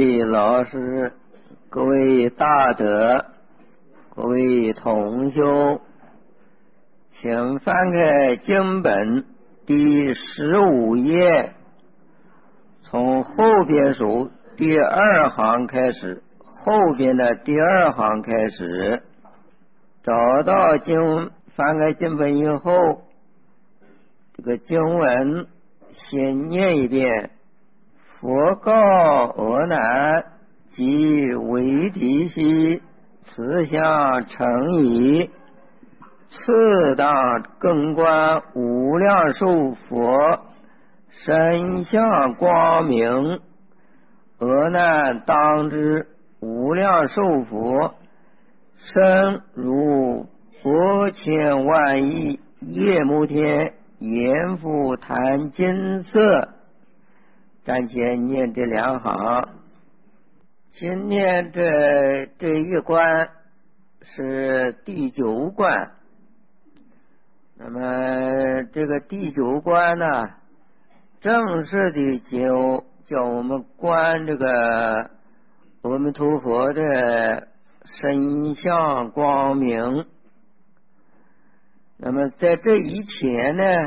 老师，各位大德，各位同修，请翻开经本第15页，从后边数第二行开始，后边的第二行开始，找到翻开经本以后，这个经文先念一遍。佛告阿难及维提悉，此相成矣。次当更观无量寿佛身相光明。阿难当知无量寿佛身如百千万亿夜摩天阎浮檀金色。暂且念这两行。今天这一关是第9关。那么这个第9关呢，正式的叫我们观这个阿弥陀佛的身相光明。那么在这以前呢，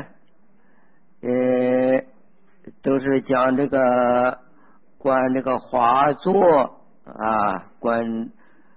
都是讲这个观这个华座啊，观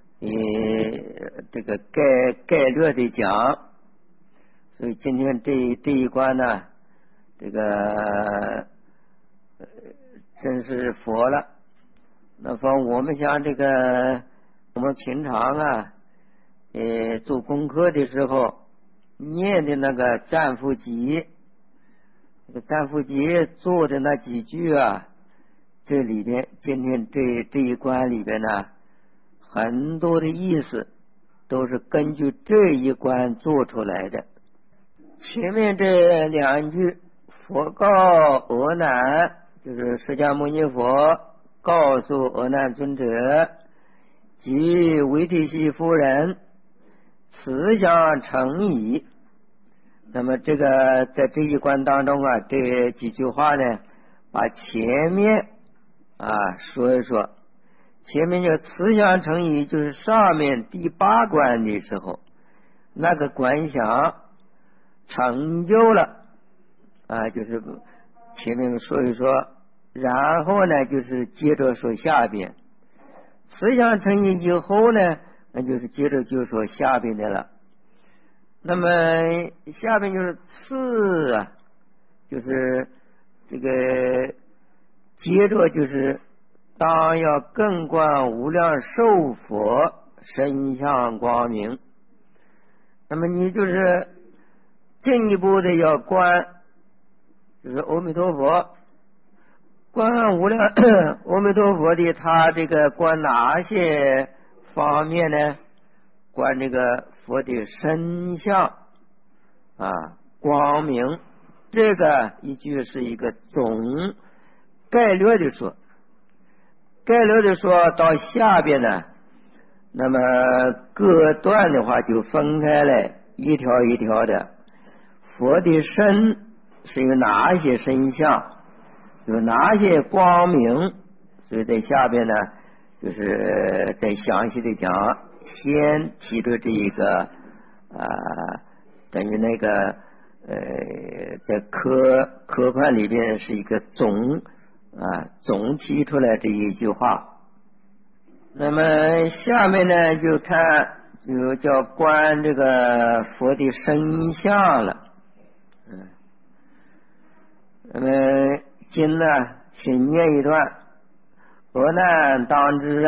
这个概略的讲。所以今天这一关呢，这个真是佛了。那么我们像这个我们平常啊做功课的时候念的那个赞复集，这个赞复集做的那几句啊，这里边今天这一关里边呢，很多的意思都是根据这一关做出来的。前面这2句，佛告阿难，就是释迦牟尼佛告诉阿难尊者及维提悉夫人，此相成矣。那么这个在这一关当中啊，这几句话呢，把前面说一说。前面就慈相成矣，就是上面第8关的时候，那个观想成就了就是前面说一说，然后呢就是接着说下边。慈相成矣以后呢，那就是接着就说下边的了。那么下边就是次就是这个接着就是当要更观无量寿佛身相光明。那么你就是进一步的要观，就是阿弥陀佛，观无量阿弥陀佛的他这个观哪些方面呢？观这个佛的身相光明。这个一句是一个总概略的说，概略的说到下边呢，那么各段的话就分开来，一条一条的。佛的身是有哪些身相，有哪些光明，所以在下边呢就是再详细的讲。先提出这一个等于那个在科判里边是一个总提出来这一句话。那么下面呢就看就叫观这个佛的身相了。那么经呢先念一段。阿难当知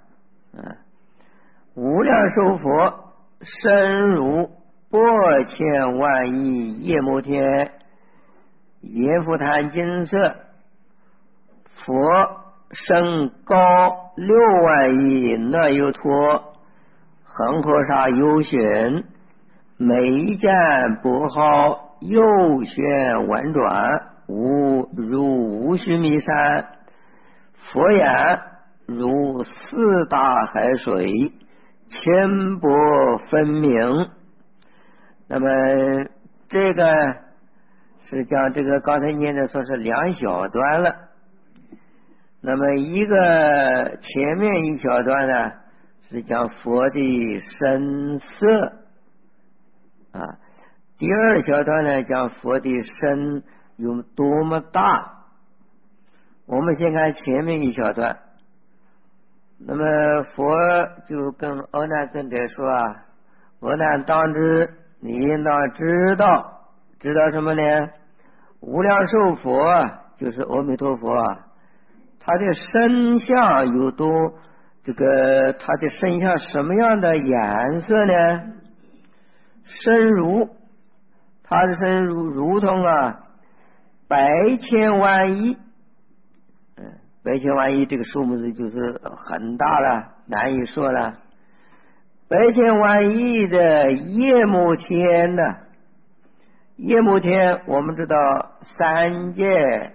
无量寿佛身如百千万亿夜摩天阎浮檀金色。佛身高6万亿那由陀恒河沙幽玄，眉战波浩右旋婉转，如无须弥山。佛眼如4大海水，千波分明。那么这个是讲这个刚才念的说是2小段了。 那么一个前面一小段呢是讲佛的身色啊，第二小段呢讲佛的身有多么大。我们先看前面一小段。那么佛就跟阿难尊者说啊，阿难当知，你应当知道什么呢？无量寿佛就是阿弥陀佛啊，他的身相有多他的身相什么样的颜色呢？身如，他的身如同百千万亿。百千万亿这个数目字就是很大了，难以说了。百千万亿的夜幕天呢，夜幕天我们知道三界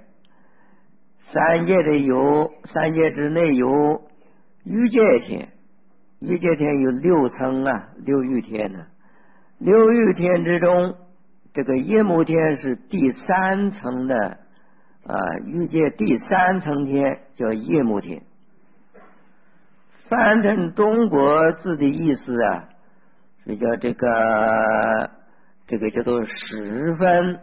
三界之内有欲界天，欲界天有6层六欲天呢。六欲天之中，这个夜幕天是第3层的欲界第3层天，叫夜幕天。翻成中国字的意思是叫这个叫做十分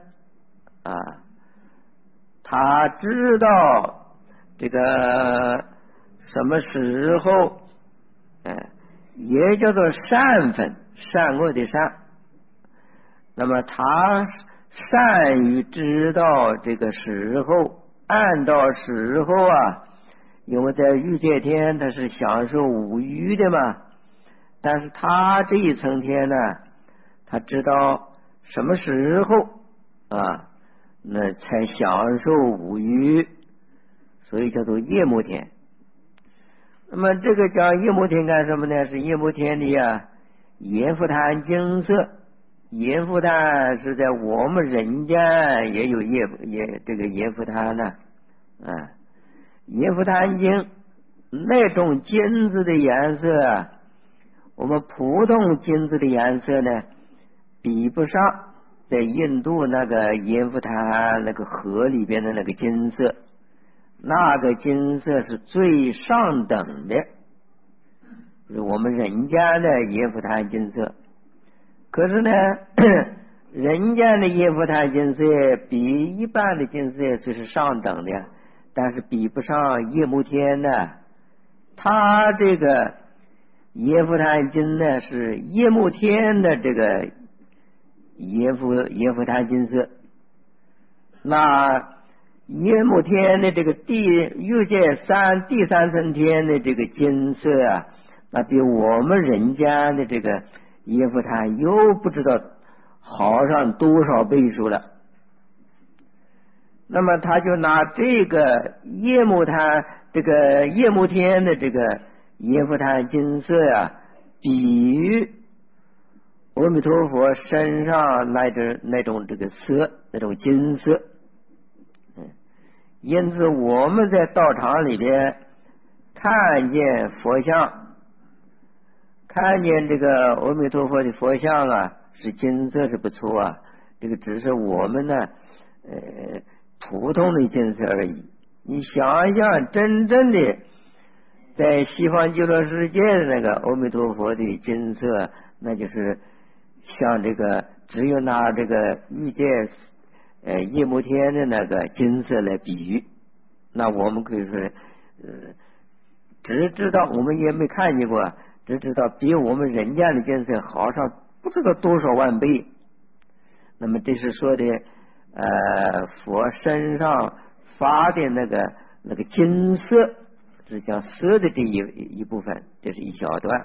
他知道这个什么时候也叫做善分，善恶的善。那么他善于知道这个时候，按照时候因为在欲界天他是享受五欲的嘛，但是他这一层天呢，他知道什么时候那才享受五欲，所以叫做夜幕天。那么这个讲夜幕天干什么呢？是夜幕天的阎浮檀精色。阎浮檀是在我们人间也有这个阎浮檀呢阎浮檀精那种金子的颜色我们普通金子的颜色呢比不上在印度那个阎浮檀那个河里边的那个金色，那个金色是最上等的，是我们人间的阎浮檀金色。可是呢人间的阎浮檀金色比一般的金色虽是上等的，但是比不上夜幕天呢。他这个阎浮檀金呢是夜幕天的这个阎浮檀金色。那夜幕天的这个欲界第三层天的这个金色那比我们人间的这个阎浮檀又不知道好上多少倍数了。那么他就拿这个夜幕天的这个阎浮檀金色比喻阿弥陀佛身上那种这个色，那种金色。因此我们在道场里边看见佛像，看见这个阿弥陀佛的佛像是金色是不错这个只是我们呢普通的金色而已。你想想真正的在西方极乐世界的那个阿弥陀佛的金色，那就是像这个只有拿这个欲界夜幕天的那个金色来比喻。那我们可以说只知道，我们也没看见过，只知道比我们人间的金色好上不知道多少万倍。那么这是说的佛身上发的那个金色，是讲色的这一部分，这是一小段。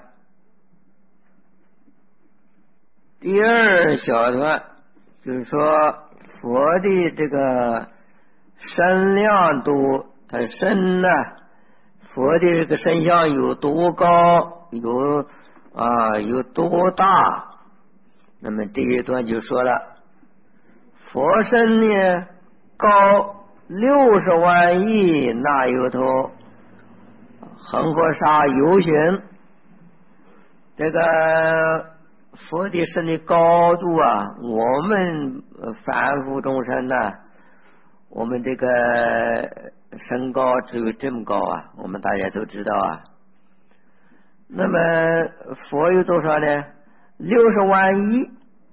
第二小段就是说佛的这个身量多，他身佛的这个身相有多高，有多大。那么这一段就说了，佛身呢高60万亿那由头，恒河沙游巡。这个佛的身的高度我们凡夫众生我们这个身高只有这么高啊，我们大家都知道啊。那么佛有多少呢？60万亿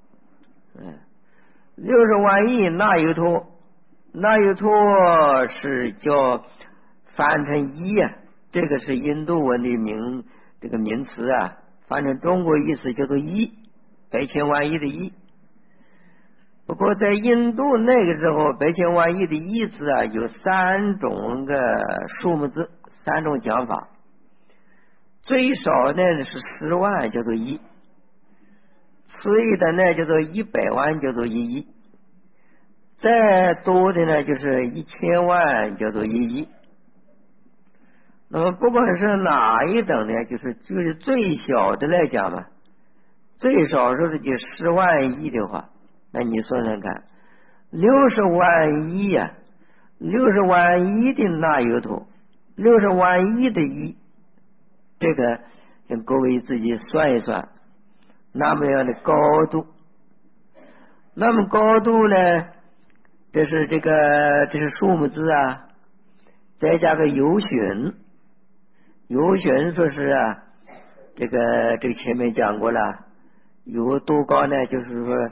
，60万亿那由托，那由托是叫翻成亿啊，这个是印度文的这个名词啊，翻成中国意思叫做亿，100千万亿的亿。不过在印度那个时候，100千万亿的意思啊，有3种个数目字，3种讲法。最少呢是10万叫做亿，次一的呢叫做100万叫做1亿，再多的呢就是1000万叫做1亿。那么不管是哪一等呢，就是最小的来讲嘛，最少说是就10万亿的话，那你算算看，60万亿啊，60万亿的那由头，60万亿的亿，这个请各位自己算一算，那么样的高度。那么高度呢，这是数目字啊，再加个有旬，有旬说是啊，这个前面讲过了，有多高呢？就是说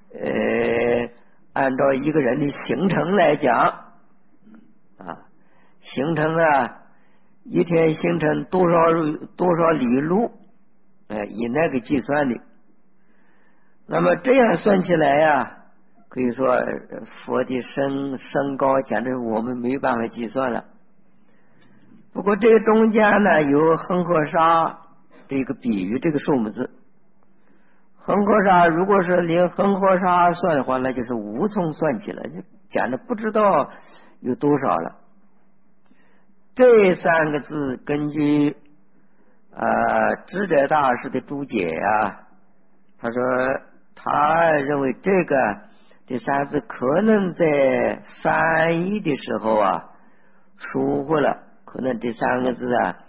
按照一个人的行程来讲啊，行程啊，一天行程多少里路，以那个计算的。那么这样算起来呀，可以说佛的身高简直我们没办法计算了。不过这中间呢有恒河沙这个比喻这个数目字，恒河沙如果是连恒河沙算的话，那就是无从算起了，就简直不知道有多少了。这3个字根据智者大师的注解啊，他说他认为这3字可能在翻译的时候啊疏忽了，可能这3个字啊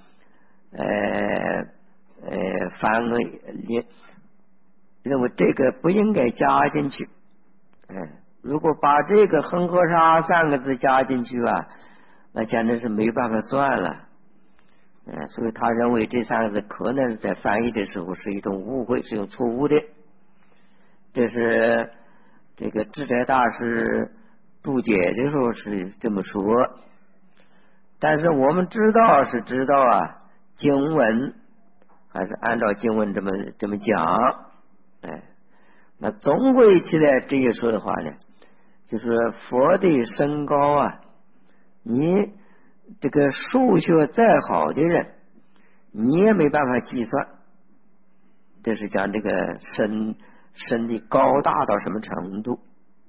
翻译认为这个不应该加进去，如果把这个恒河沙3个字加进去啊，那简直是没办法算了。所以他认为这3个字可能是在翻译的时候是一种误会，是有错误的。这是这个智者大师注解的时候是这么说，但是我们知道啊，经文还是按照经文这么讲。那总归起来这一说的话呢，就是佛的身高啊，你这个数学再好的人，你也没办法计算。这是讲这个身的高大到什么程度。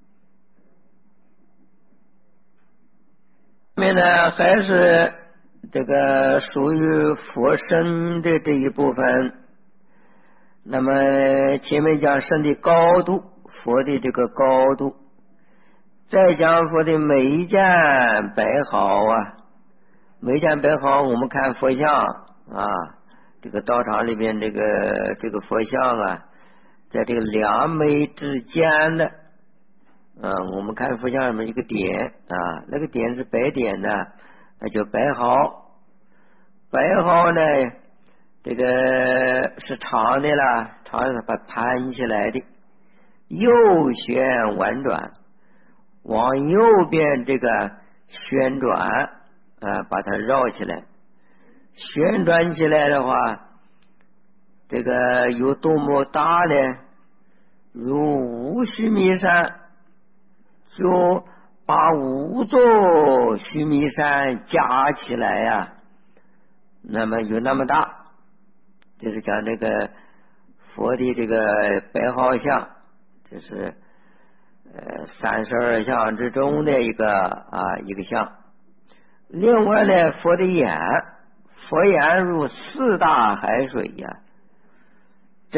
下面呢还是这个属于佛身的这一部分。那么前面讲身的高度，佛的这个高度，再讲佛的每件摆好啊，每件摆好，我们看佛像啊，这个道场里边这个佛像啊，在这个2眉之间的我们看佛像上面一个点啊，那个点是摆点的，那就摆好。摆好呢，这个是长的啦，长的把盘起来的，右旋婉转，往右边这个旋转把它绕起来。旋转起来的话，这个有多么大呢？如5须弥山，就把5座须弥山加起来呀，那么有那么大。这是讲这个佛的这个摆好像，这是32相之中的一个相。另外呢，佛的眼，佛眼如4大海水呀，这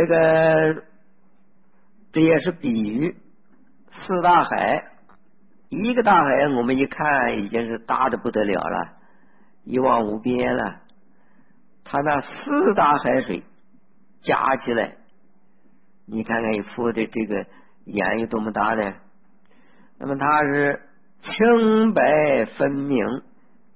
也是比喻4大海。一个大海我们一看已经是大的不得了了，一望无边了，他那4大海水加起来，你看看佛的这个眼有多么大呢？那么它是清白分明，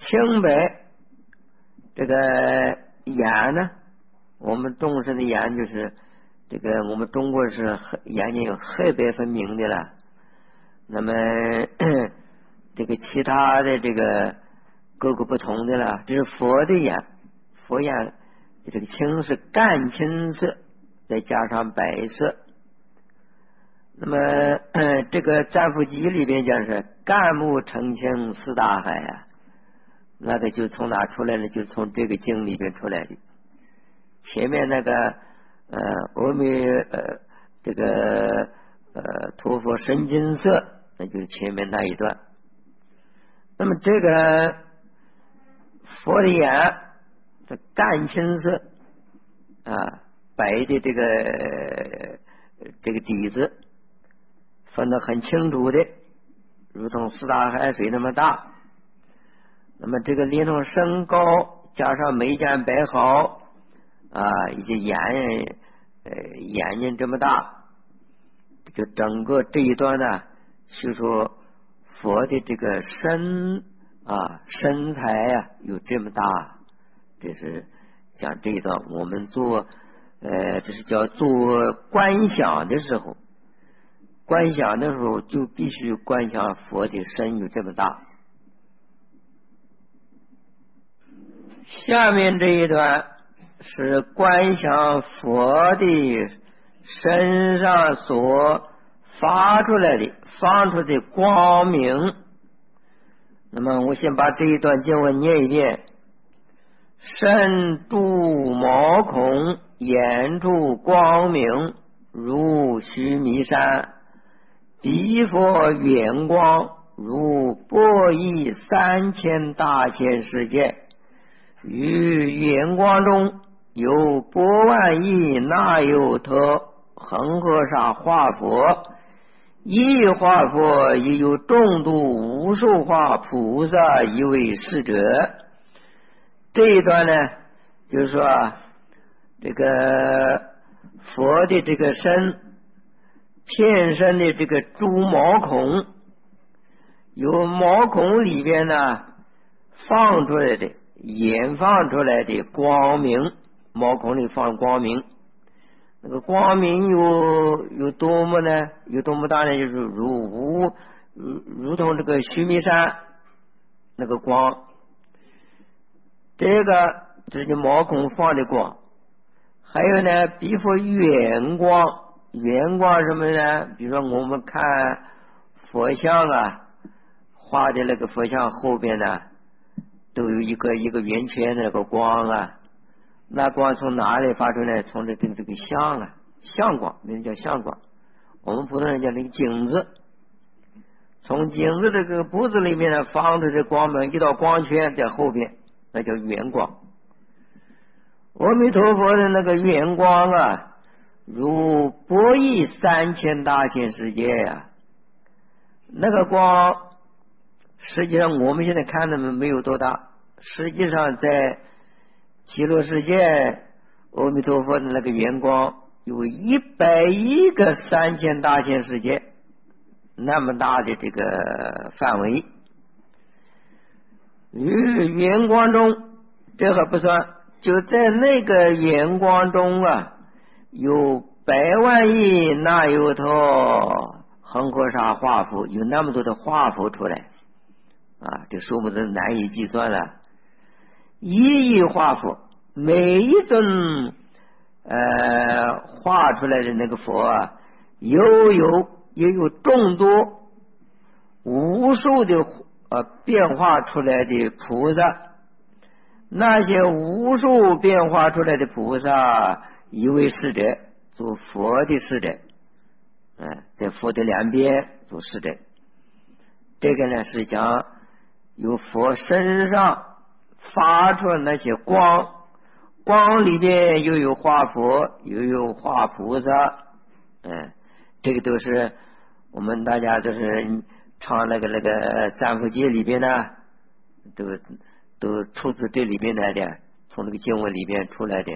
青白这个眼呢，我们中式的眼就是这个我们中国是眼睛有黑白分明的了。那么这个其他的这个各个不同的了，这是佛的眼，佛眼这个青是干青色，再加上白色。那么这个占卜集里边讲是干木澄清四大海啊，那个就从哪出来的？就从这个经里边出来的。前面那个阿弥这个陀佛身金色，那就是前面那一段。那么这个佛的眼这干青色啊，白的这个底子分得很清楚的，如同四大海水那么大。那么这个连同身高加上眉间白毫啊，以及眼睛这么大，就整个这一段呢，就说佛的这个身材啊有这么大，这是讲这一段。我们做这是叫做观想的时候，观想的时候就必须观想佛的身有这么大。下面这一段是观想佛的身上所发出来的光明。那么我先把这一段经文念一遍：身度毛孔，眼处光明，如须弥山；彼佛圆光，如波亿3000大千世界。于圆光中有波万亿那由他恒河沙化佛，一化佛也有众度无数化菩萨一位侍者。这一段呢，就是说这个佛的这个身片身的这个诸毛孔，由毛孔里边呢放出来的延放出来的光明，毛孔里放光明，那个光明有多么呢？有多么大呢？就是如同这个须弥山那个光，这是毛孔放的光。还有呢，彼佛圆光，圆光什么呢？比如说我们看佛像啊，画的那个佛像后边呢都有一个圆圈的那个光啊，那光从哪里发出来？从这个相啊，相光，那叫相光。我们普通人叫那个镜子，从镜子这个脖子里面呢放出这光芒，一道光圈在后边，那叫圆光。阿弥陀佛的那个圆光啊，如波亿3000大千世界呀，那个光实际上我们现在看的没有多大，实际上在极乐世界阿弥陀佛的那个圆光有100亿个3000大千世界那么大的这个范围。于圆光中，这还不算，就在那个圆光中啊，有100万亿那由他恒河沙化佛，有那么多的化佛出来啊，这数目都难以计算了。一亿化佛，每一尊画出来的那个佛啊，也有众多无数的变化出来的菩萨。那些无数变化出来的菩萨，一位侍者，做佛的侍者，在佛的两边做侍者。这个呢是讲由佛身上发出那些光，光里边又有化佛，又有化菩萨，这个都是我们大家都是唱那个赞佛偈里边呢，都出自这里边来的，从这个经文里边出来的。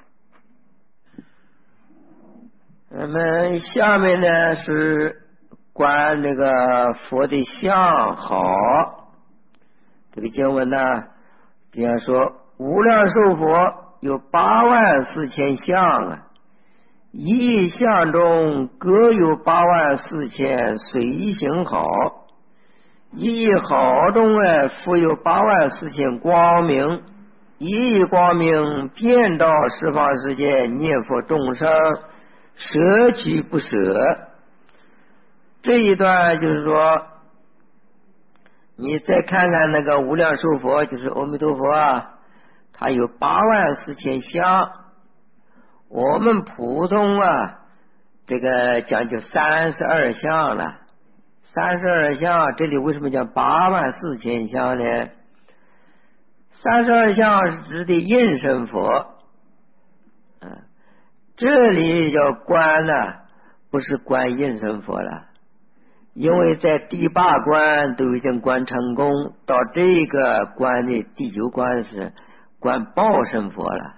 那么下面呢是观这个佛的相好。这个经文呢这样说：无量寿佛有84000相啊，一亿相中各有84000随行好，一亿好中复有84000光明，一亿光明遍到十方世界念佛众生，舍取不舍。这一段就是说，你再看看那个无量寿佛，就是阿弥陀佛啊，他有84000相。我们普通啊，这个讲究32相了。32相，这里为什么讲84000相呢？32相是指的应身佛，这里叫观呢，不是观应身佛了。因为在第8关都已经观成功，到这个关的第9关是观报身佛了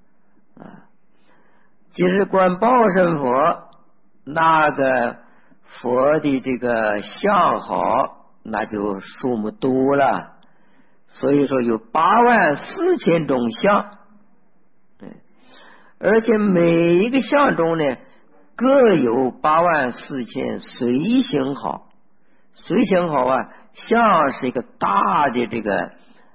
其实观报身佛，那个佛的这个相好，那就数目多了，所以说有84000种相，而且每一个相中呢各有84000随行好。随行好啊，相是一个大的这个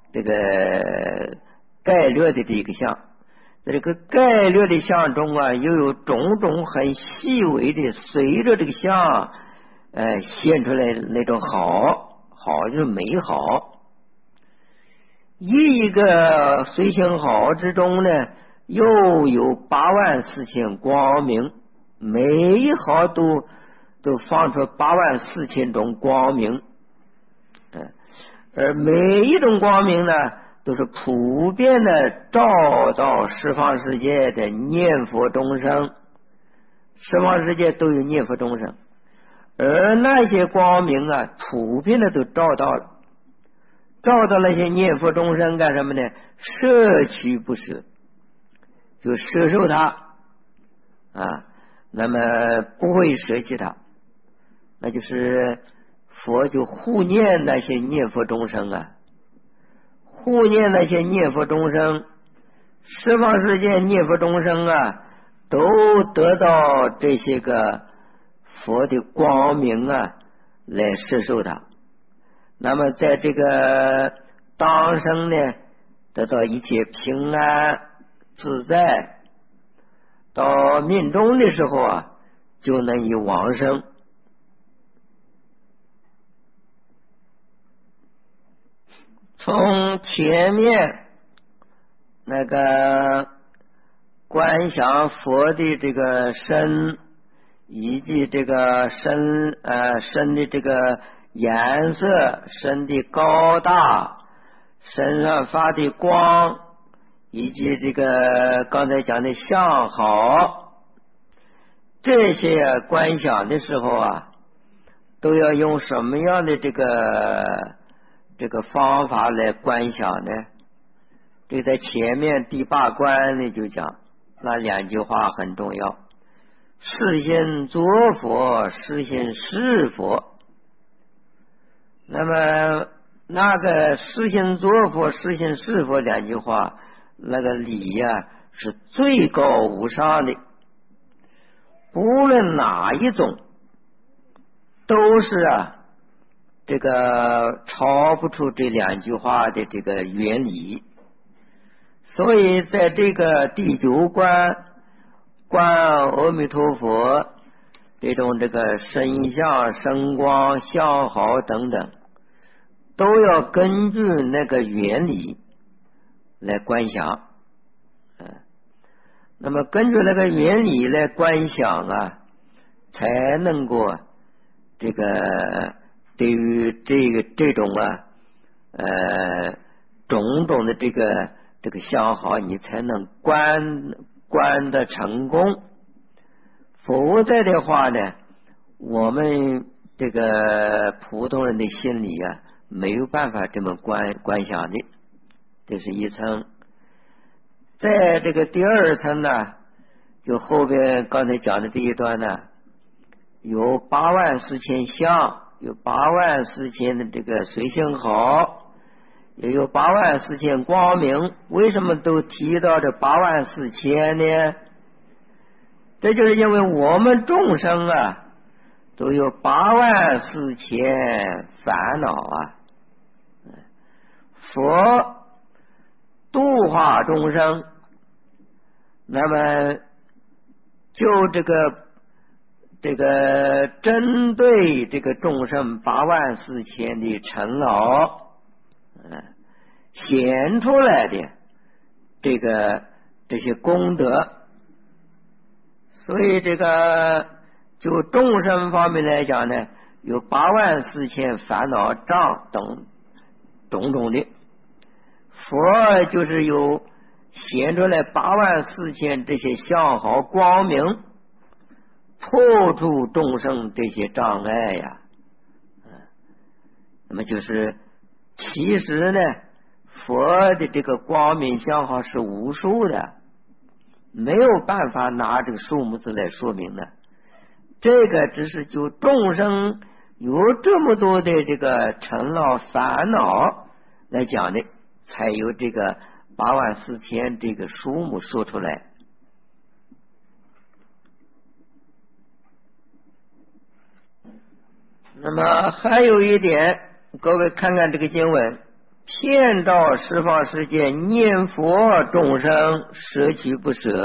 概略的这个相，这个概略的相中啊，又有种种很细微的随着这个相现出来那种好就是美好。一个随行好之中呢，又有84000光明，每一好都放出84000种光明，而每一种光明呢，都是普遍的照到十方世界的念佛众生，十方世界都有念佛众生，而那些光明啊，普遍的都照到了，照到那些念佛众生干什么呢？摄取不舍，就摄受它那么不会舍弃它，那就是佛就护念那些念佛众生护念那些念佛众生，十方世界念佛众生都得到这些个佛的光明来摄受它。那么在这个当生呢，得到一切平安自在，到命中的时候就能以往生。从前面那个观想佛的这个身，以及这个身的这个颜色，身的高大，身上发的光，以及这个刚才讲的相好，这些观想的时候都要用什么样的这个方法来观想呢？这在前面第8关呢就讲，那2句话很重要：是心作佛，是心是佛。那么那个是心作佛，是心是佛2句话，那个理是最高无上的，不论哪一种都是这个超不出这2句话的这个原理。所以在这个第9关观阿弥陀佛这种这个身相声光相好等等，都要根据那个原理来观想那么根据那个原理来观想才能够这个对于这种种种的这个相好，你才能观得成功。否则的话呢，我们这个普通人的心里没有办法这么观想的。这是一层。在这个第2层呢，就后边刚才讲的这一段呢， 有84000相，有84000的这个随行好，也有84000光明。为什么都提到这84000呢？这就是因为我们众生啊都有84000烦恼啊。佛度化众生，那么就这个针对这个众生84000的尘劳显出来的这些功德，所以这个就众生方面来讲呢，有84000烦恼障等种种的，佛就是有显出来84000这些相好光明，破除众生这些障碍呀。那么就是其实呢，佛的这个光明相好是无数的，没有办法拿这个数目字来说明的。这个只是就众生有这么多的这个尘劳烦恼来讲的，才有这个84000这个数目说出来。那么还有一点，各位看看这个经文，遍照十方世界，念佛众生舍取不舍。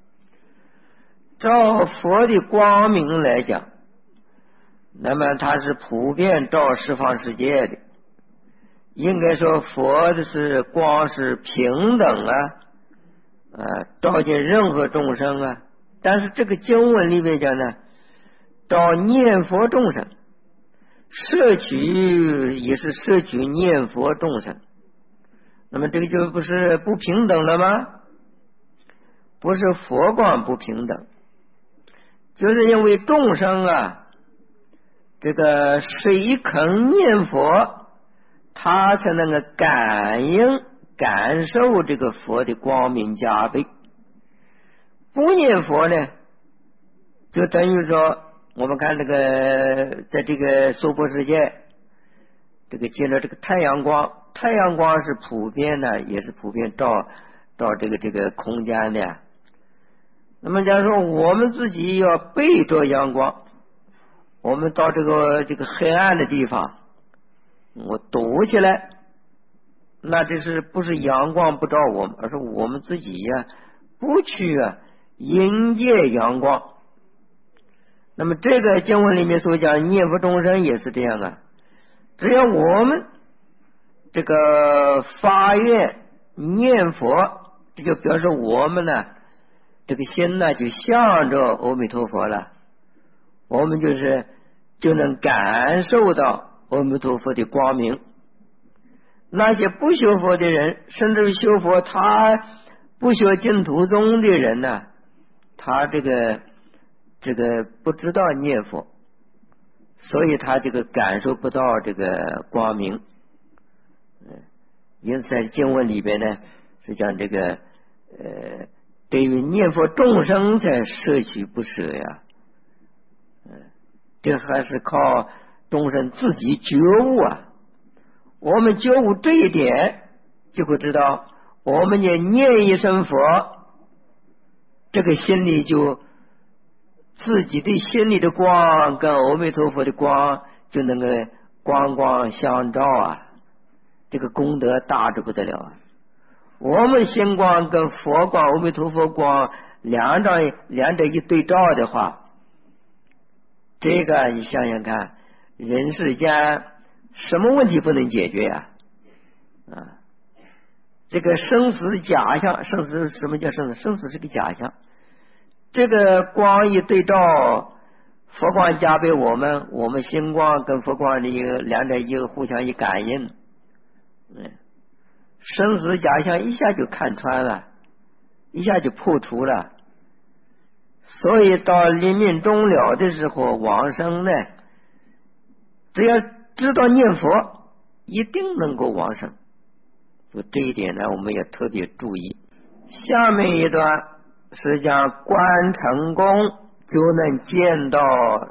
照佛的光明来讲，那么它是普遍照十方世界的，应该说佛的是光是平等照见任何众生啊。但是这个经文里面讲呢，照念佛众生，摄取也是摄取念佛众生，那么这个就不是不平等了吗？不是佛光不平等，就是因为众生这个谁肯念佛，他才能够感受这个佛的光明加倍。不念佛呢，就等于说我们看这个在这个娑婆世界，这个见到这个太阳光是普遍的，也是普遍照这个空间的。那么假如说我们自己要背着阳光，我们到这个黑暗的地方，我躲起来，那这是不是阳光不照我们，而是我们自己不去迎接阳光。那么这个经文里面所讲念佛众生也是这样只要我们这个发愿念佛，这就表示我们这个心就向着阿弥陀佛了，我们就能感受到阿弥陀佛的光明。那些不修佛的人，甚至修佛他不学净土宗的人他这个不知道念佛，所以他这个感受不到这个光明。因此在经文里边呢，是讲这个对于念佛众生才摄取不舍呀。这还是靠众生自己觉悟我们觉悟这一点，就会知道我们也念一声佛，这个心里就自己的心里的光跟阿弥陀佛的光就能够光光相照这个功德大着不得了我们心光跟佛光阿弥陀佛光两者一对照的话，这个你想想看，人世间什么问题不能解决这个生死假象，生死什么叫生死？生死是个假象。这个光一对照，佛光加倍我们心光跟佛光的两者一个互相一感应，生死假象一下就看穿了，一下就破除了。所以到临命终了的时候，往生呢，只要知道念佛，一定能够往生。所以这一点呢，我们也特别注意。下面一段是讲观成功就能见到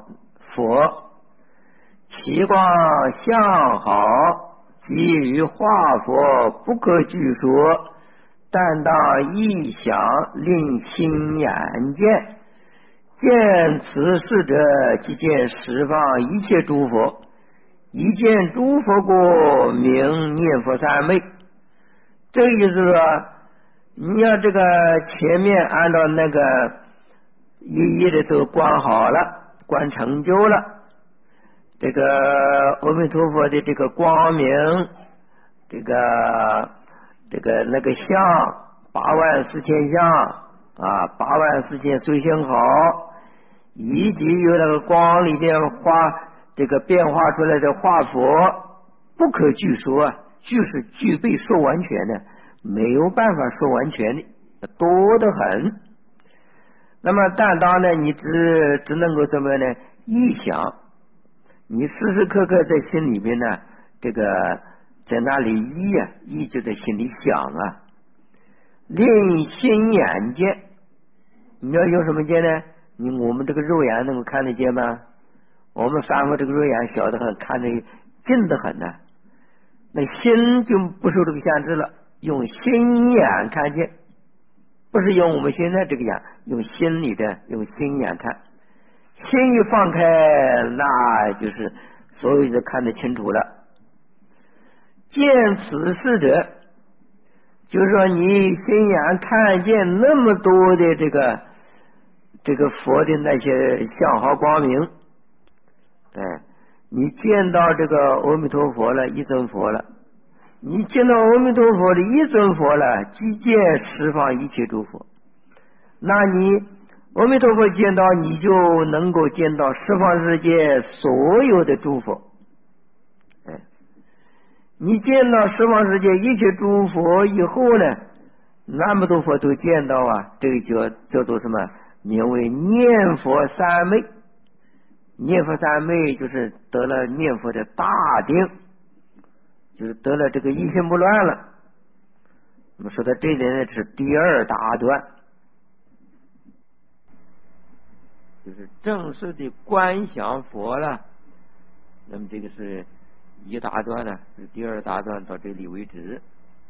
佛，其光相好，即于化佛不可具说，但当意想令心眼见。见此事者，即见十方一切诸佛，一见诸佛故，名念佛三昧。这个意思说，你要这个前面按照那个一一的都观好了，观成就了，这个阿弥陀佛的这个光明，这个那个相84000相啊，84000随行好，以及有那个光里边这个变化出来的化佛，不可具说啊，就是具备说完全的，没有办法说完全的，多得很。那么但当呢，你只能够怎么呢？臆想，你时时刻刻在心里面呢，这个在那里忆就在心里想啊，令心眼见。你要用什么见呢？我们这个肉眼能够看得见吗？我们凡夫这个肉眼小得很，看得近得很呢。那心就不受这个限制了，用心眼看见，不是用我们现在这个眼，用心里的，用心眼看。心一放开，那就是所有的看得清楚了。见此事者，就是说你心眼看见那么多的这个佛的那些相好光明，你见到这个阿弥陀佛了，一尊佛了，你见到阿弥陀佛的一尊佛了，即见十方一切诸佛。那你阿弥陀佛见到，你就能够见到十方世界所有的诸佛。你见到十方世界一切诸佛以后呢，那么多佛都见到啊，这个叫做什么？名为念佛三昧。念佛三昧就是得了念佛的大定，就是得了这个一心不乱了。我们说的这里呢是第二大段，就是正式的观想佛了。那么这个是一大段呢，是第二大段到这里为止。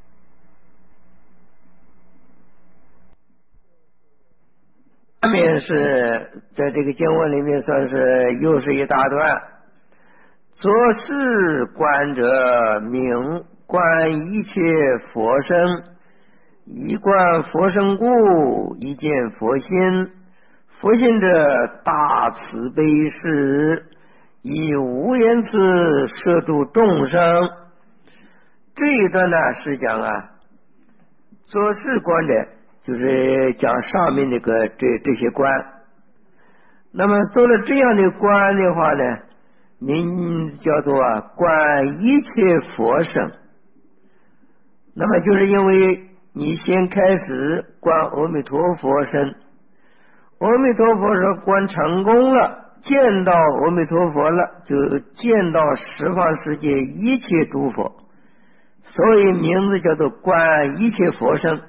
下面是在这个经文里面算是又是一大段。作是观者，名观一切佛身，一观佛身故，一见佛心。佛心者，大慈悲是，以无言辞摄度众生。这一段呢是讲啊，作是观者，就是讲上面这个这些观。那么做了这样的观的话呢，您叫做观一切佛身。那么就是因为你先开始观阿弥陀佛身，阿弥陀佛说观成功了，见到阿弥陀佛了，就见到十方世界一切诸佛，所以名字叫做观一切佛身。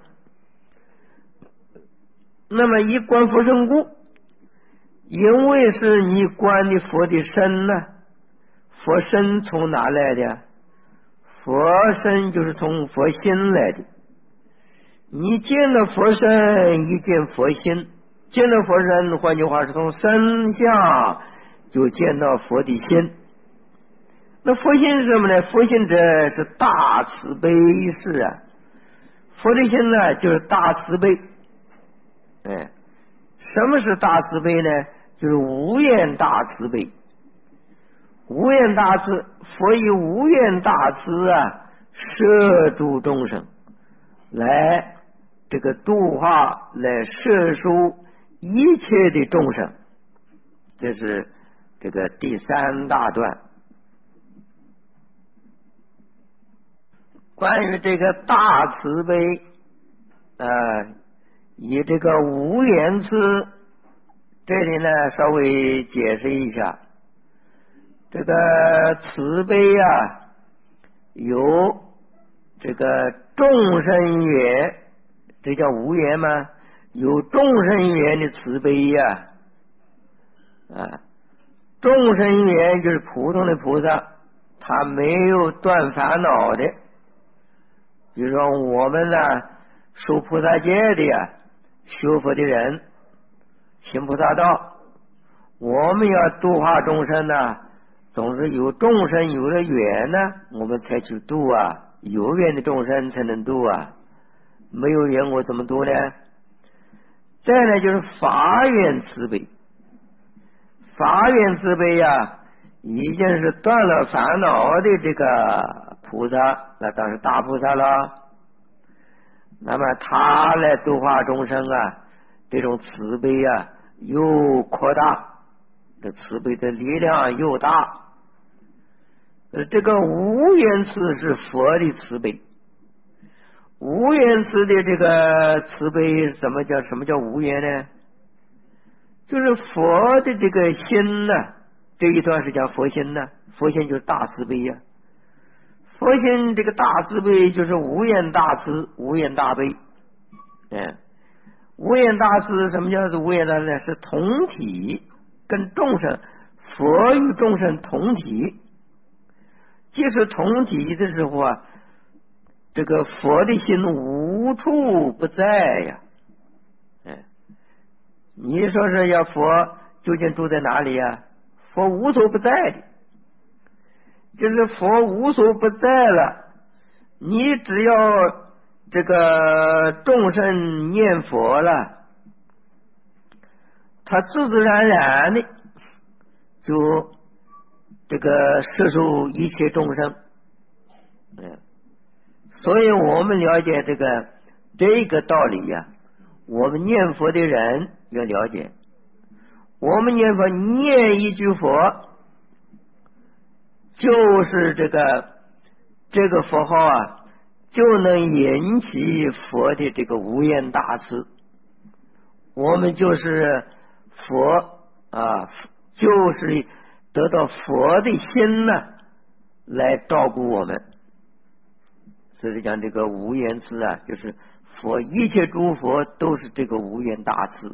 那么一观佛身故，因为是你观的佛的身呢，佛身从哪来的？佛身就是从佛心来的。你见了佛身，一见佛心，见到佛身，换句话是从身相就见到佛的心。那佛心是什么呢？佛心者是大慈悲是啊，佛的心呢就是大慈悲。什么是大慈悲呢？就是无厌大慈悲。无厌大慈，佛以无厌大慈啊，摄诸众生，来这个度化，来摄受一切的众生。这是这个第三大段。关于这个大慈悲以这个无言辞，这里呢稍微解释一下。这个慈悲有这个众生缘，这叫无缘吗？有众生缘的慈悲众生缘就是普通的菩萨，他没有断烦恼的。比如说我们呢，受菩萨戒的呀，学佛的人，行菩萨道，我们要度化众生呢，总是有众生有了缘呢，我们才去度啊，有缘的众生才能度啊，没有缘我怎么度呢？再来就是法缘慈悲，法缘慈悲呀，已经是断了烦恼的这个菩萨，那当然是大菩萨了。那么他来度化众生啊，这种慈悲啊又扩大，这慈悲的力量又大。这个无缘慈是佛的慈悲，无缘慈的这个慈悲，什么叫无缘呢？就是佛的这个心呢，这一段是讲佛心呢，佛心就是大慈悲呀。佛心这个大慈悲就是无缘大慈，无缘大悲。无缘大慈，什么叫做无缘大慈呢？是同体，跟众生，佛与众生同体。即使同体的时候啊，这个佛的心无处不在呀。你说是要佛究竟住在哪里呀？佛无所不在的，就是佛无所不在了。你只要这个众生念佛了，他自自然然的就这个摄受一切众生。所以我们了解这个道理呀，我们念佛的人要了解。我们念佛念一句佛，就是这个佛号啊，就能引起佛的这个无缘大慈。我们就是佛啊，就是得到佛的心呢，来照顾我们。所以讲这个无缘慈啊，就是佛，一切诸佛都是这个无缘大慈。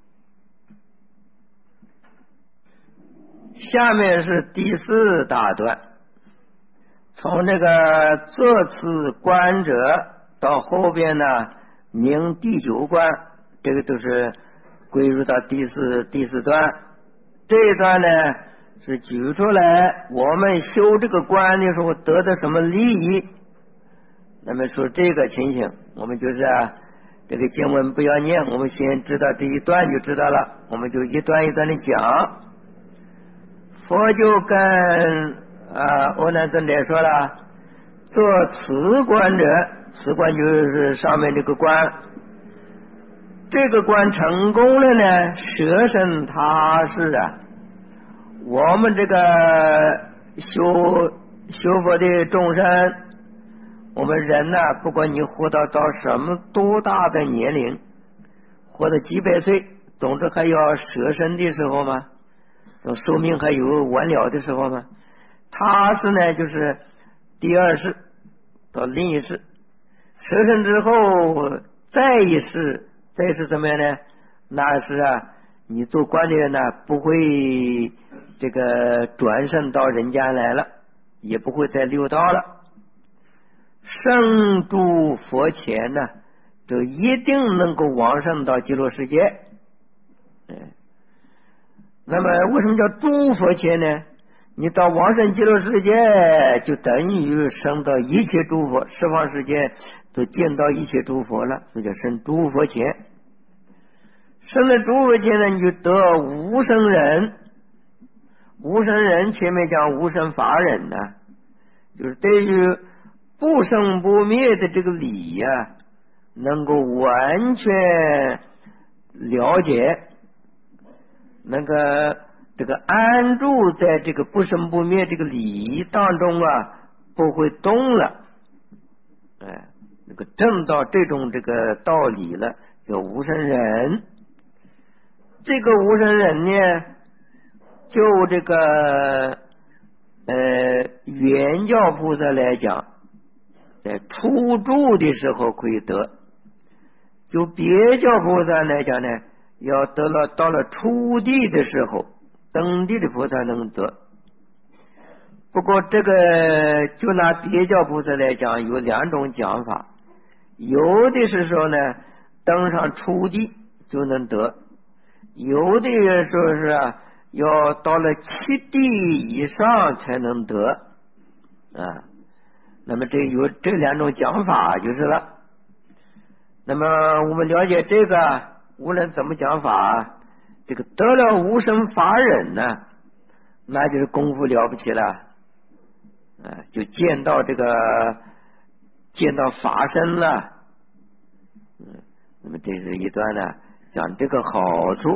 下面是第4大段，从这个作此观者到后边呢，明第9观，这个都是归入到第四段。这一段呢是举出来我们修这个观的时候得的什么利益。那么说这个情形，我们就是这个经文不要念，我们先知道这一段就知道了，我们就一段一段的讲。佛就跟阿难尊者说了，做此观者，此观就是上面这个观，这个观成功了呢，舍身他世啊。我们这个修佛的众生，我们人呢，不管你活到多大的年龄，活到几百岁，总之还要舍身的时候嘛，寿命还有完了的时候嘛。他是呢，就是第二世到另一世，舍身之后再一世怎么样呢？那是你做官的人呢，不会这个转生到人间来了，也不会再六道了。生诸佛前呢，就一定能够往生到极乐世界。那么为什么叫诸佛前呢？你到往生极乐世界，就等于生到一切诸佛，十方世界都见到一切诸佛了，所以叫生诸佛前。生了诸佛前呢，你就得无生忍。无生忍前面讲无生法忍呢，就是对于不生不灭的这个理呀，能够完全了解，这个安住在这个不生不灭这个理当中不会动了。那个证到这种这个道理了，叫无生忍。这个无生忍呢，就这个原教菩萨来讲，在初住的时候可以得，就别教菩萨来讲呢，要到了初地的时候登地的菩萨能得。不过这个就拿别教菩萨来讲，有两种讲法，有的是说呢，登上初地就能得，有的说是要到了七地以上才能得啊。那么这有这两种讲法就是了。那么我们了解这个，无论怎么讲法，这个得了无生法忍呢，那就是功夫了不起了就见到法身了。那么这是一段呢，讲这个好处。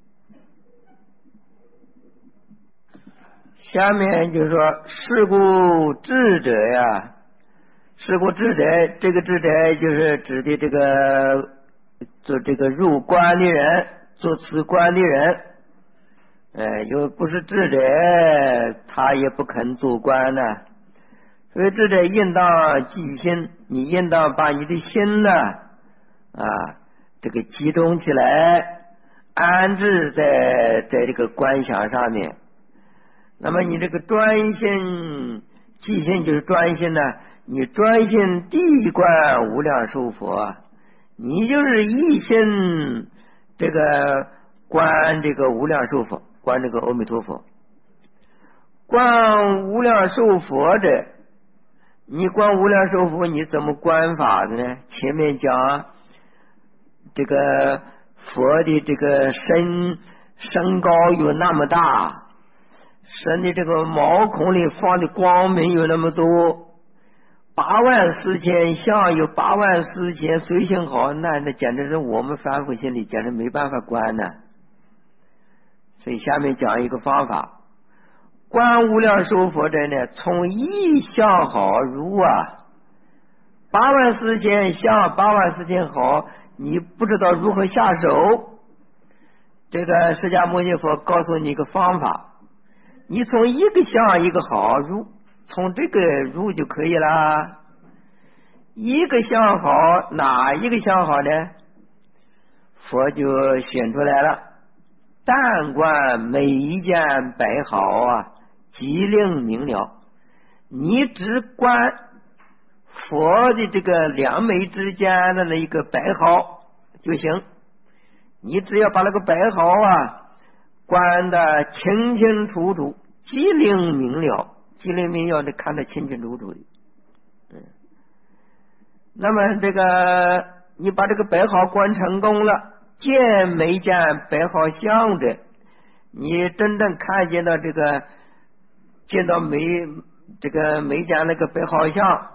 下面就是说是故智者呀，是故智者，这个智者就是指的这个做这个入关的人，做此关的人。又不是智者，他也不肯做官呢。所以智者应当记心，你应当把你的心呢这个集中起来，安置在这个观想上面。那么你这个专心记心就是专心呢，你专心地观无量寿佛，你就是一心这个观这个无量寿佛，观这个阿弥陀佛。观无量寿佛者，你观无量寿佛你怎么观法的呢？前面讲这个佛的这个身高有那么大，身的这个毛孔里放的光明有那么多，84000相有84000随性好，那简直是我们凡夫心里简直没办法观呢。所以下面讲一个方法，观无量寿佛者呢，从一相好入84000相84000好，你不知道如何下手。这个释迦牟尼佛告诉你一个方法，你从一个相一个好入，从这个入就可以了。一个相好，哪一个相好呢？佛就选出来了，但观每一件白毫即令明了。你只观佛的这个两眉之间的那一个白毫就行，你只要把那个白毫观得清清楚楚，即令明了，即令明了的看得清清楚楚的。那么这个你把这个白毫观成功了，见没见白毫相的，你真正看见到这个见到没见那个白毫相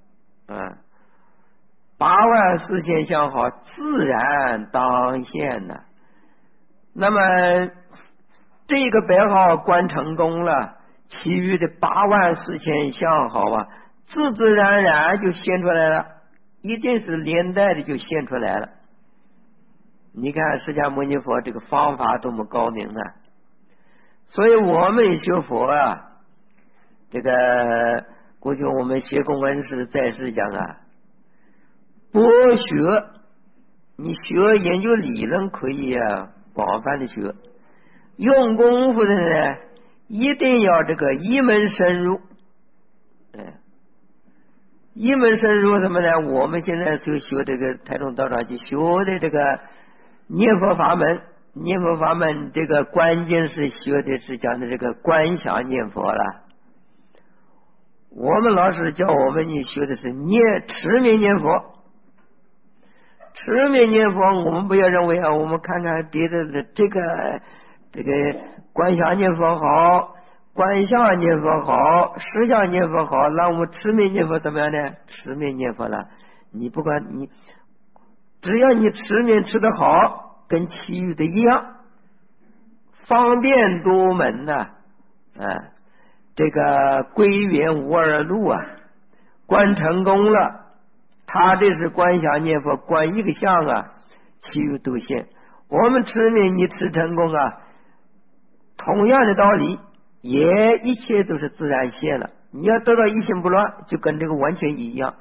84000相好自然当现呢。那么这个白毫观成功了，其余的84000相好自自然然就现出来了，一定是连带的就现出来了。你看释迦牟尼佛这个方法多么高明啊！所以我们学佛这个过去我们学公文师在世讲博学，你学研究理论可以广泛的学，用功夫的呢一定要这个一门深入。一门深入什么呢？我们现在就学这个台中道场去学的这个念佛法门，念佛法门这个关键是学的是讲的这个观想念佛了。我们老师教我们你学的是持名念佛，持名念佛我们不要认为我们看看别的这个观想念佛好，观相念佛好，实相念佛好，那我们持名念佛怎么样呢？持名念佛了，你不管你只要你持名持得好，跟其余的一样，方便多门这个归元无二路观成功了，他这是观想念佛，观一个相其余都现。我们持名你持成功同样的道理，也一切都是自然现了。你要得到一心不乱，就跟这个完全一样。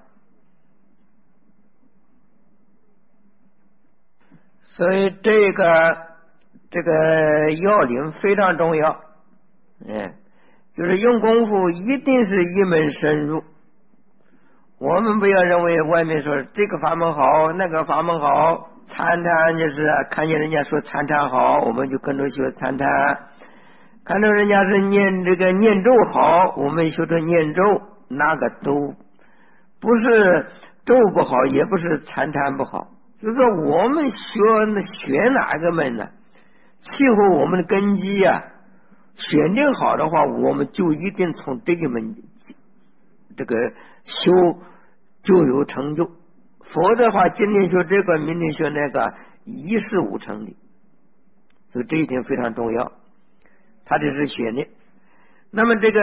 所以这个这个要领非常重要，就是用功夫一定是一门深入。我们不要认为外面说这个法门好，那个法门好，参禅就是看见人家说参禅好，我们就跟着学参禅；看到人家是念这个念咒好，我们学着念咒，那个都不是咒不好，也不是参禅不好。就是说我们学哪个门呢？契合我们的根基啊，选定好的话，我们就一定从这个门这个修就有成就，否则的话今天学这个明天学那个一事无成的。所以这一点非常重要，他这是选的。那么这个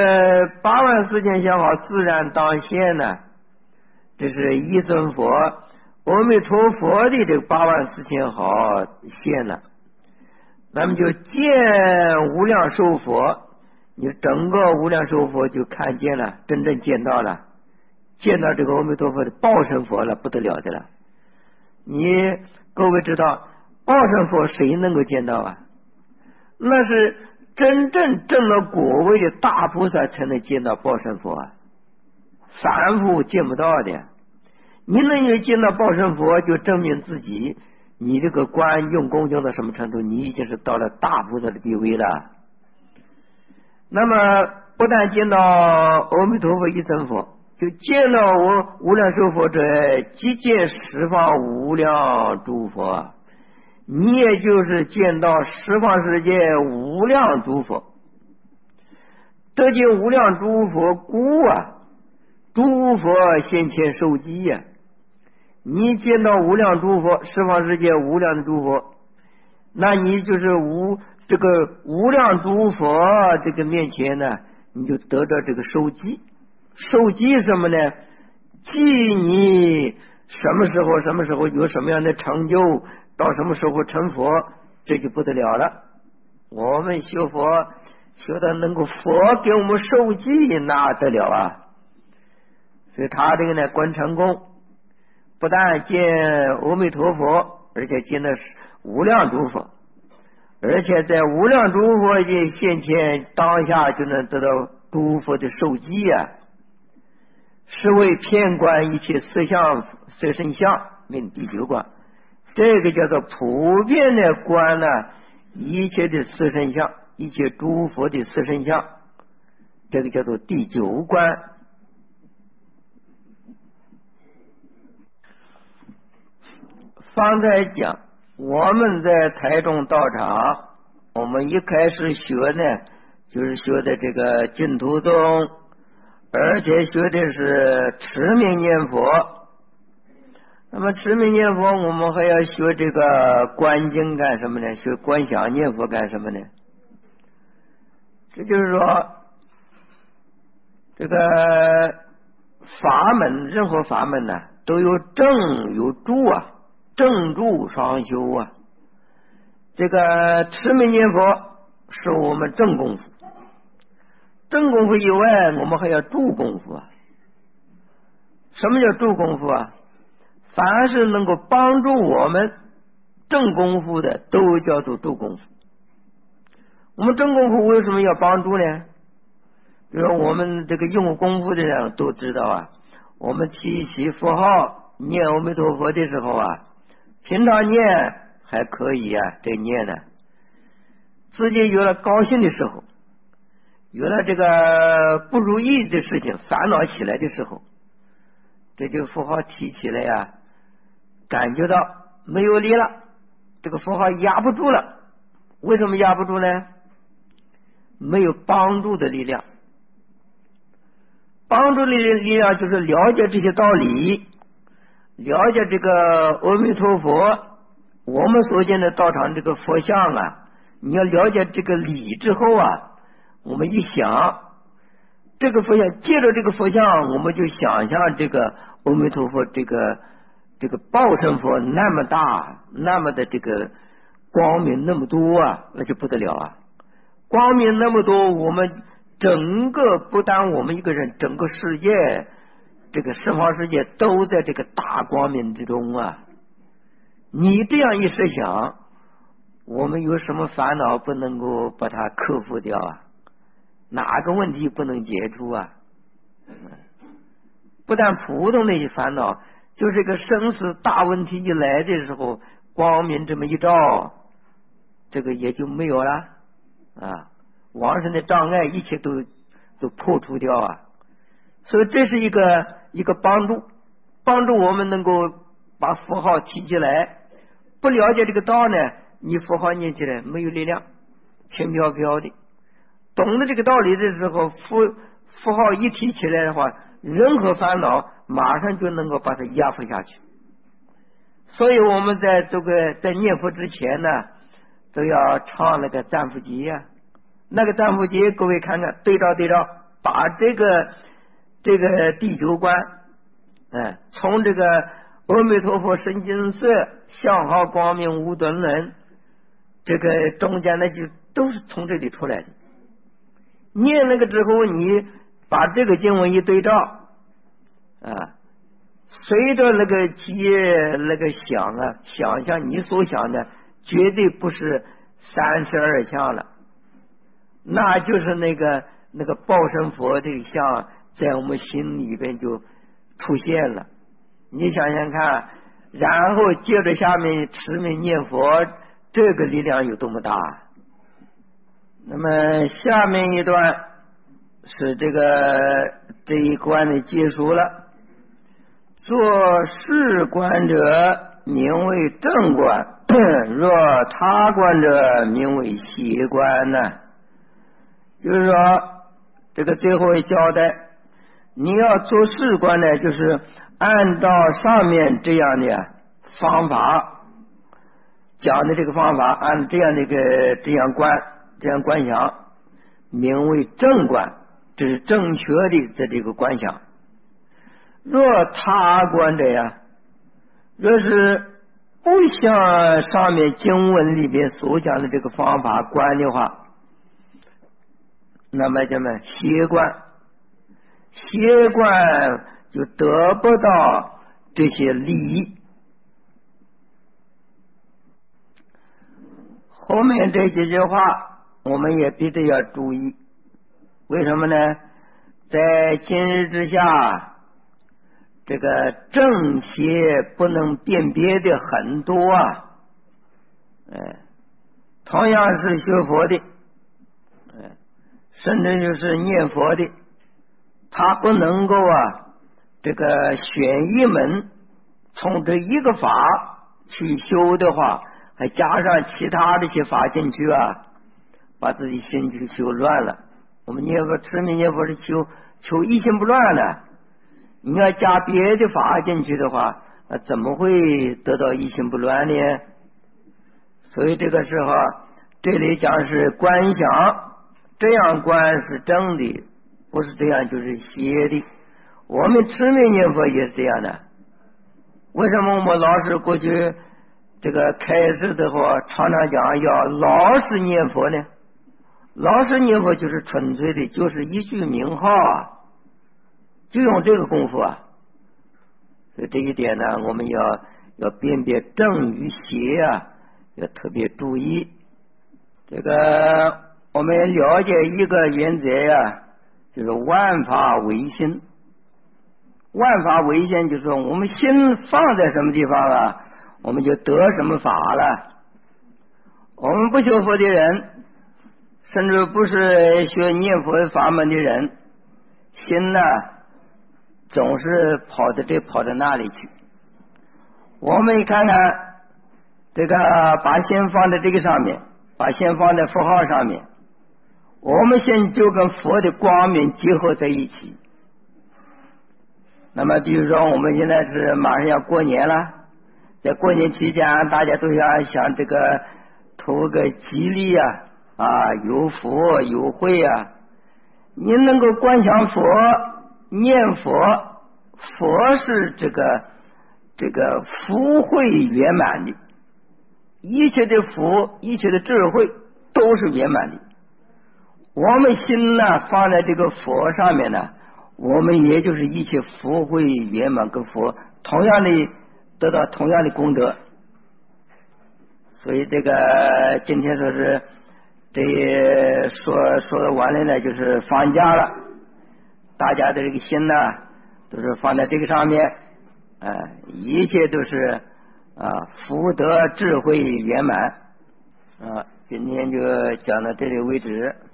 8万4千相好自然当现呢，这是一尊佛阿弥陀佛的这个8万4千好现了，那么就见无量寿佛，你整个无量寿佛就看见了，真正见到了，见到这个阿弥陀佛的报身佛了，不得了的了。你各位知道报身佛谁能够见到啊？那是真正证了果位的大菩萨才能见到报身佛啊，凡夫见不到的。你能够见到报身佛，就证明自己你这个观用功用到什么程度，你已经是到了大菩萨的地位了。那么不但见到阿弥陀佛一尊佛，就见到我无量寿佛者，即见十方无量诸佛，你也就是见到十方世界无量诸佛。得见无量诸佛故啊，诸佛现前受记呀。你见到无量诸佛，十方世界无量的诸佛，那你就是这个无量诸佛这个面前呢，你就得到这个受记。受记什么呢？记你什么时候有什么样的成就，到什么时候成佛，这就不得了了。我们学佛学的能够佛给我们受记，那得了啊！所以他这个呢，观成功不但见阿弥陀佛，而且见的无量诸佛，而且在无量诸佛的现前当下就能得到诸佛的受记啊！是为遍观一切色相色身相，名第9观。这个叫做普遍的观呢，一切的色身相，一切诸佛的色身相，这个叫做第9观。方才讲我们在台中道场，我们一开始学呢，就是学的这个净土宗，而且学的是持名念佛。那么持名念佛，我们还要学这个观经干什么呢？学观想念佛干什么呢？这就是说，这个法门，任何法门呢，都有正有助啊，正助双修啊。这个持名念佛是我们正功夫，正功夫以外，我们还要助功夫啊。什么叫助功夫啊？凡是能够帮助我们正功夫的，都叫做助功夫。我们正功夫为什么要帮助呢？比如我们这个用功夫的人都知道啊，我们提起佛号念阿弥陀佛的时候啊，平常念还可以啊，这念呢，自己有了高兴的时候，有了这个不如意的事情烦恼起来的时候，这就佛号提起来呀，感觉到没有力了，这个佛号压不住了。为什么压不住呢？没有帮助的力量。帮助的力量就是了解这些道理，了解这个阿弥陀佛，我们所见的道场这个佛像啊，你要了解这个理之后啊，我们一想这个佛像，借着这个佛像，我们就想象这个阿弥陀佛这个报身佛那么大，那么的这个光明那么多啊，那就不得了啊！光明那么多，我们整个不但我们一个人，整个世界，这个十方世界都在这个大光明之中啊！你这样一设想， 我们有什么烦恼不能够把它克服掉啊？哪个问题不能解除啊？不但普通的一些烦恼，就是个生死大问题一来的时候，光明这么一照，这个也就没有了啊！往生的障碍一切都破除掉啊！所以这是一个帮助我们能够把符号提起来。不了解这个道呢，你符号念起来没有力量，轻飘飘的。懂得这个道理的时候，符号一提起来的话，任何烦恼马上就能够把它压服下去。所以我们在念佛之前呢，都要唱那个赞佛偈呀。那个赞佛偈，各位看看，对照，把这个第九关，从这个阿弥陀佛身金色，相好光明无顿轮，这个中间的就都是从这里出来的。念那个之后，你把这个经文一对照啊，随着那个偈那个想象你所想的绝对不是32相了，那就是那个报身佛这个相在我们心里边就出现了。你想想看，然后接着下面持名念佛，这个力量有多么大。那么下面一段是这一关的结束了。做事观者名为正观，若他观者名为邪观呢。就是说这个最后一交代，你要做事观呢，就是按照上面这样的方法讲的这个方法，按这样观想，名为正观，这是正确的这个观想。若他观者呀，若是不像上面经文里边所讲的这个方法观的话，那么叫什么邪观？邪观就得不到这些利益。后面这几句话我们也必须要注意。为什么呢？在今日之下，这个正邪不能辨别的很多啊。同样是学佛的，甚至就是念佛的，他不能够这个选一门从这一个法去修的话，还加上其他的一些法进去把自己心去修乱了。我们念佛持名念佛是求一心不乱的，你要加别的法进去的话，怎么会得到一心不乱呢？所以这个时候这里讲是观想，这样观是正的，不是这样就是邪的。我们持名念佛也是这样的。为什么我们老师过去这个开示的话常常讲要老实念佛呢？老实念佛就是纯粹的，就是一句名号就用这个功夫所以这一点呢，我们要辨别正与邪要特别注意。这个我们了解一个原则就是万法唯心。万法唯心就是说我们心放在什么地方我们就得什么法了。我们不学佛的人，甚至不是学念佛法门的人，心总是跑到那里去。我们看看这个，把心放在这个上面，把心放在符号上面，我们心就跟佛的光明结合在一起。那么比如说我们现在是马上要过年了，在过年期间大家都想这个图个吉利有福有慧您能够观想佛念佛，佛是这个福慧圆满的，一切的福一切的智慧都是圆满的。我们心放在这个佛上面我们也就是一切福慧圆满跟佛同样的得到同样的功德。 所以这个今天说是这说完了呢，就是放假了，大家的这个心呢都是放在这个上面，一切都是福德智慧圆满今天就讲到这里为止。